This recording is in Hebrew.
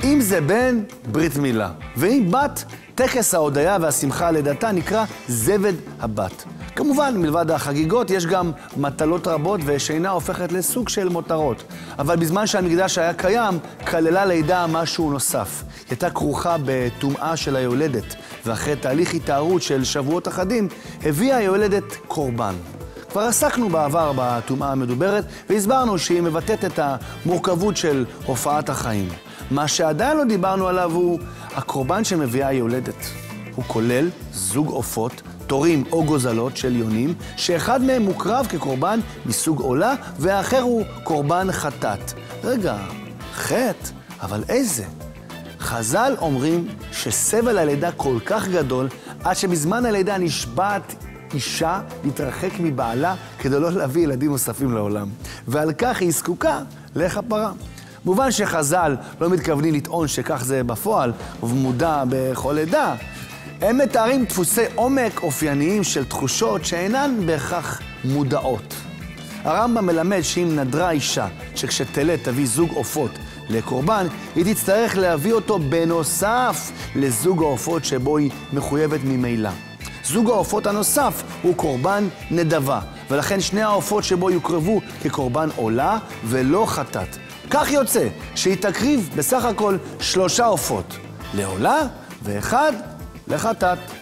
אם זה בן, ברית מילה. ואם בת, טקס ההודיה והשמחה על לידתה נקרא זבד הבת. כמובן, מלבד החגיגות, יש גם מטלות רבות ושינה הופכת לסוג של מותרות. אבל בזמן שהמקדש היה קיים, כללה לידה משהו נוסף. היא הייתה כרוכה בטומאה של היולדת, ואחרי תהליך התארות של שבועות אחדים, הביאה היולדת קורבן. כבר עסקנו בעבר בטומאה המדוברת, והסברנו שהיא מבטאת את המורכבות של הופעת החיים. מה שעדיין לא דיברנו עליו הוא הקורבן שמביאה היולדת. הוא כולל זוג עופות, תורים או גוזלות של יונים, שאחד מהם מוקרב כקורבן מסוג עולה, והאחר הוא קורבן חטאת. רגע, חטא? אבל איזה? חז"ל אומרים שסבל הלידה כל כך גדול, עד שבזמן הלידה נשבעת אישה להתרחק מבעלה כדי לא להביא ילדים נוספים לעולם. ועל כך היא זקוקה לכפרה. מובן שחז"ל לא מתכוונים לטעון שכך זה בפועל, ובמודע בכל לידה. הם מתארים דפוסי עומק אופייניים של תחושות שאינן בהכרח מודעות. הרמב"ם מלמד שאם נדרה אישה שכשתלד תביא זוג עופות לקורבן, היא תצטרך להביא אותו בנוסף לזוג העופות שבו היא מחויבת ממילא. זוג העופות הנוסף הוא קורבן נדבה, ולכן שני העופות שבו יוקרבו כקורבן עולה ולא חטאת. כך יוצא שהיא תקריב בסך הכל 3 עופות, לעולה ואחד לחטאת.